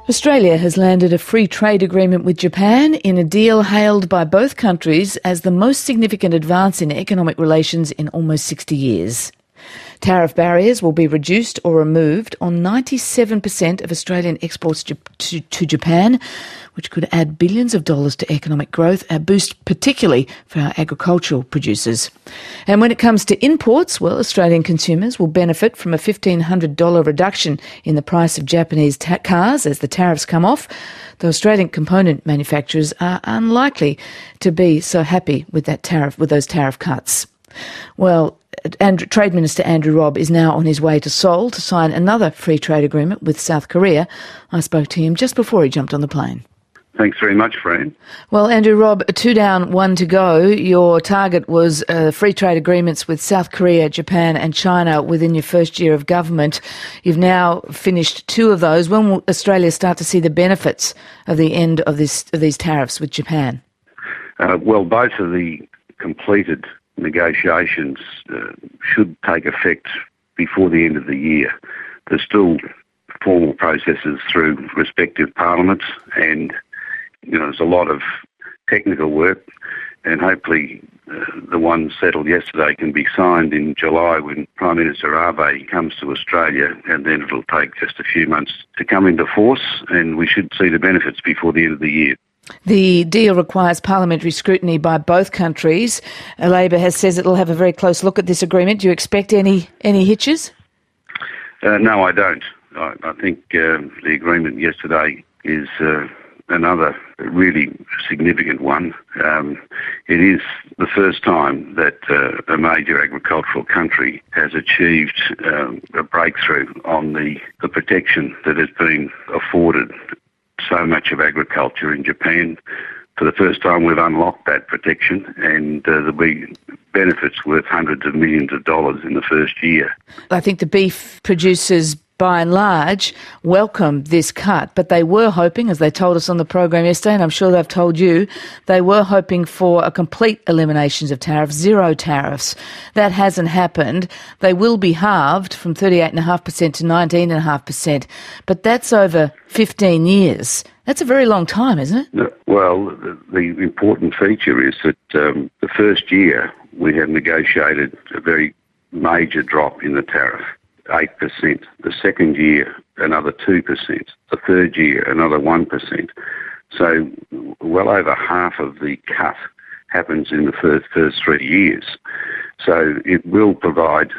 Australia has landed a free trade agreement with Japan in a deal hailed by both countries as the most significant advance in economic relations in almost 60 years. Tariff barriers will be reduced or removed on 97% of Australian exports to Japan, which could add billions of dollars to economic growth, a boost particularly for our agricultural producers. And when it comes to imports, well, Australian consumers will benefit from a $1,500 reduction in the price of Japanese cars as the tariffs come off. The Australian component manufacturers are unlikely to be so happy with those tariff cuts. Well, Trade Minister Andrew Robb is now on his way to Seoul to sign another free trade agreement with South Korea. I spoke to him just before he jumped on the plane. Thanks very much, Fran. Well, Andrew Robb, 2 down, 1 to go. Your target was free trade agreements with South Korea, Japan and China within your first year of government. You've now finished 2 of those. When will Australia start to see the benefits of the end of these tariffs with Japan? Well, both of the completed negotiations should take effect before the end of the year. There's still formal processes through respective parliaments, and there's a lot of technical work, and hopefully the one settled yesterday can be signed in July when Prime Minister Abe comes to Australia, and then it'll take just a few months to come into force, and we should see the benefits before the end of the year. The deal requires parliamentary scrutiny by both countries. Labor says it'll have a very close look at this agreement. Do you expect any hitches? No, I don't. I think the agreement yesterday is another really significant one. It is the first time that a major agricultural country has achieved a breakthrough on the protection that has been afforded so much of agriculture in Japan. For the first time, we've unlocked that protection, and there'll be benefits worth hundreds of millions of dollars in the first year. I think the beef producers, by and large, welcome this cut, but they were hoping, as they told us on the program yesterday, and I'm sure they've told you, they were hoping for a complete elimination of tariffs, 0 tariffs. That hasn't happened. They will be halved from 38.5% to 19.5%, but that's over 15 years. That's a very long time, isn't it? Well, the important feature is that the first year we have negotiated a very major drop in the tariff. 8%. The second year, another 2%. The third year, another 1%. So well over half of the cut happens in the first 3 years. So it will provide,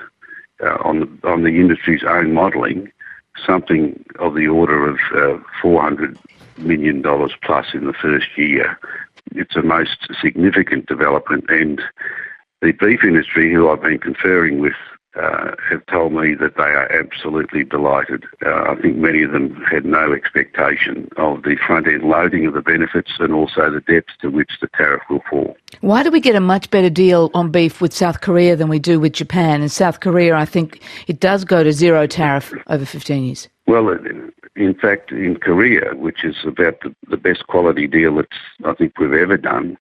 on the industry's own modelling, something of the order of $400 million plus in the first year. It's a most significant development, and the beef industry, who I've been conferring with, have told me that they are absolutely delighted. I think many of them had no expectation of the front-end loading of the benefits and also the depth to which the tariff will fall. Why do we get a much better deal on beef with South Korea than we do with Japan? In South Korea, I think it does go to 0 tariff over 15 years. Well, in fact, in Korea, which is about the best quality deal that I think we've ever done,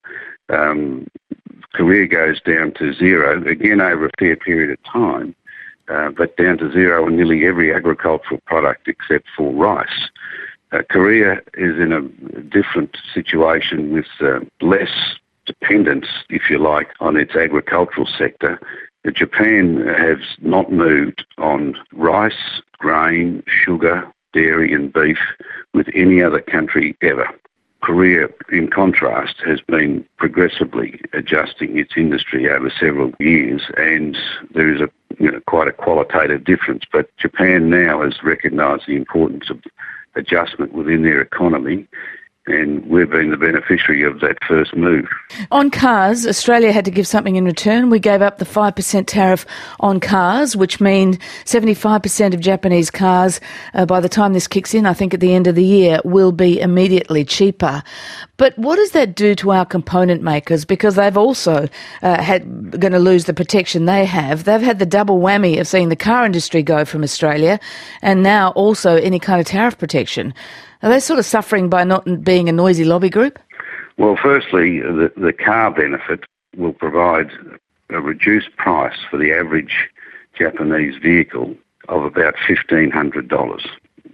Korea goes down to 0, again over a fair period of time, but down to 0 on nearly every agricultural product except for rice. Korea is in a different situation with less dependence, if you like, on its agricultural sector. Japan has not moved on rice, grain, sugar, dairy and beef with any other country ever. Korea, in contrast, has been progressively adjusting its industry over several years, and there is quite a qualitative difference. But Japan now has recognised the importance of adjustment within their economy, and we've been the beneficiary of that first move. On cars, Australia had to give something in return. We gave up the 5% tariff on cars, which means 75% of Japanese cars, by the time this kicks in, I think at the end of the year, will be immediately cheaper. But what does that do to our component makers? Because they've also going to lose the protection they have. They've had the double whammy of seeing the car industry go from Australia and now also any kind of tariff protection. Are they sort of suffering by not being a noisy lobby group? Well, firstly, the car benefit will provide a reduced price for the average Japanese vehicle of about $1,500.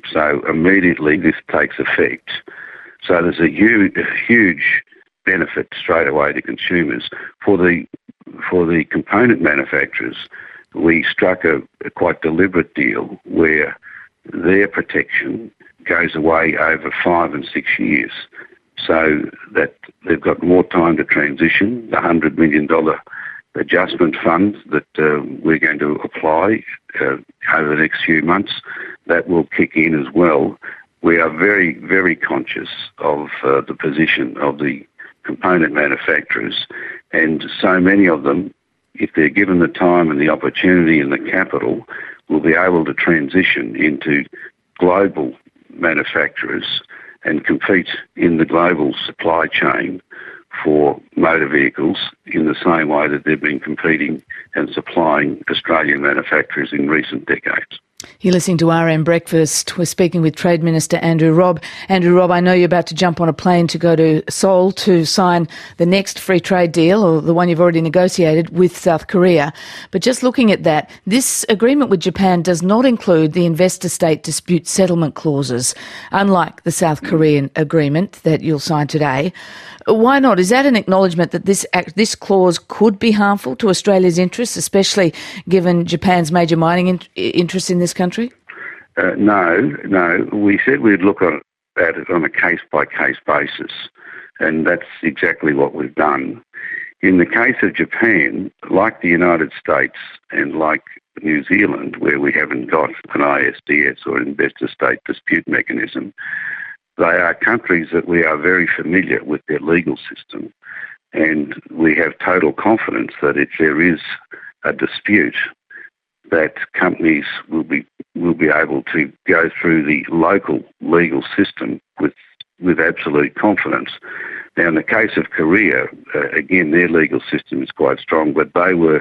So immediately this takes effect. So there's a huge benefit straight away to consumers. For the component manufacturers, we struck a quite deliberate deal where their protection goes away over 5 and 6 years, so that they've got more time to transition. The $100 million adjustment fund that we're going to apply over the next few months, that will kick in as well. We are very, very conscious of the position of the component manufacturers, and so many of them, if they're given the time and the opportunity and the capital, will be able to transition into global manufacturers and compete in the global supply chain for motor vehicles in the same way that they've been competing and supplying Australian manufacturers in recent decades. You're listening to RM Breakfast. We're speaking with Trade Minister Andrew Robb. Andrew Robb, I know you're about to jump on a plane to go to Seoul to sign the next free trade deal, or the one you've already negotiated, with South Korea. But just looking at that, this agreement with Japan does not include the investor-state dispute settlement clauses, unlike the South Korean agreement that you'll sign today. Why not? Is that an acknowledgement that this clause could be harmful to Australia's interests, especially given Japan's major mining interests in this country? No. We said we'd look at it on a case-by-case basis, and that's exactly what we've done. In the case of Japan, like the United States and like New Zealand, where we haven't got an ISDS or investor-state dispute mechanism, they are countries that we are very familiar with their legal system, and we have total confidence that if there is a dispute, that companies will be able to go through the local legal system with absolute confidence. Now, in the case of Korea, again, their legal system is quite strong, but they were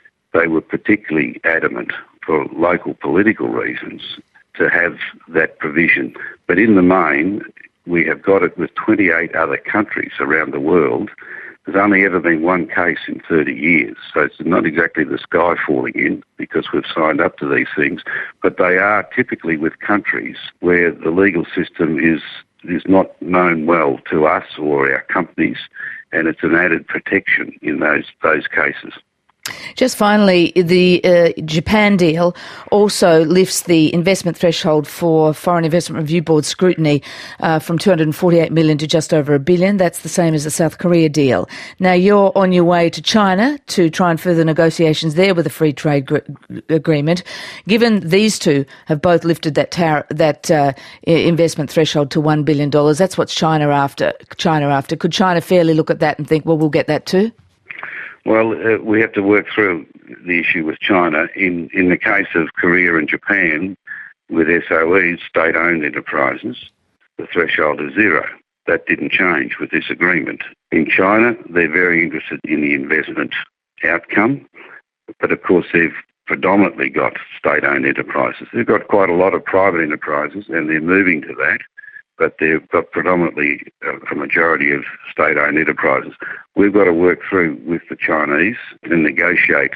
particularly adamant for local political reasons to have that provision. But in the main, we have got it with 28 other countries around the world. There's only ever been one case in 30 years, so it's not exactly the sky falling in because we've signed up to these things, but they are typically with countries where the legal system is not known well to us or our companies, and it's an added protection in those cases. Just finally, the Japan deal also lifts the investment threshold for Foreign Investment Review Board scrutiny from $248 million to just over $1 billion. That's the same as the South Korea deal. Now, you're on your way to China to try and further negotiations there with a free trade agreement. Given these two have both lifted that investment threshold to $1 billion, that's what China after. Could China fairly look at that and think, well, we'll get that too? Well, we have to work through the issue with China. In the case of Korea and Japan, with SOEs, state-owned enterprises, the threshold is 0. That didn't change with this agreement. In China, they're very interested in the investment outcome, but of course they've predominantly got state-owned enterprises. They've got quite a lot of private enterprises, and they're moving to that, but they've got predominantly a majority of state-owned enterprises. We've got to work through with the Chinese and negotiate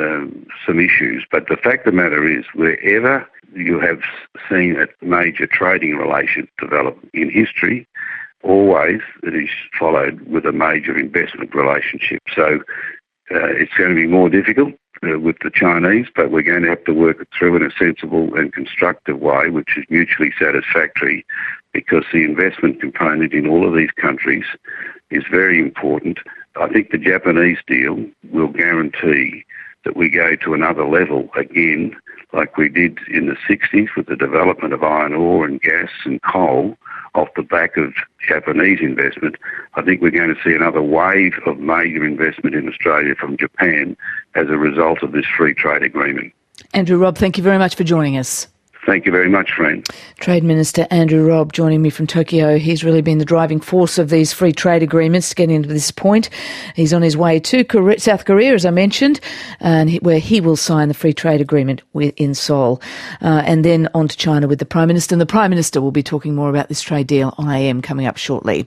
some issues. But the fact of the matter is, wherever you have seen a major trading relation develop in history, always it is followed with a major investment relationship. So it's going to be more difficult with the Chinese, but we're going to have to work it through in a sensible and constructive way, which is mutually satisfactory, because the investment component in all of these countries is very important. I think the Japanese deal will guarantee that we go to another level again, like we did in the 60s with the development of iron ore and gas and coal off the back of Japanese investment. I think we're going to see another wave of major investment in Australia from Japan as a result of this free trade agreement. Andrew Robb, thank you very much for joining us. Thank you very much, friend. Trade Minister Andrew Robb joining me from Tokyo. He's really been the driving force of these free trade agreements getting to this point. He's on his way to South Korea, as I mentioned, and where he will sign the free trade agreement in Seoul. And then on to China with the Prime Minister. And the Prime Minister will be talking more about this trade deal on AM coming up shortly.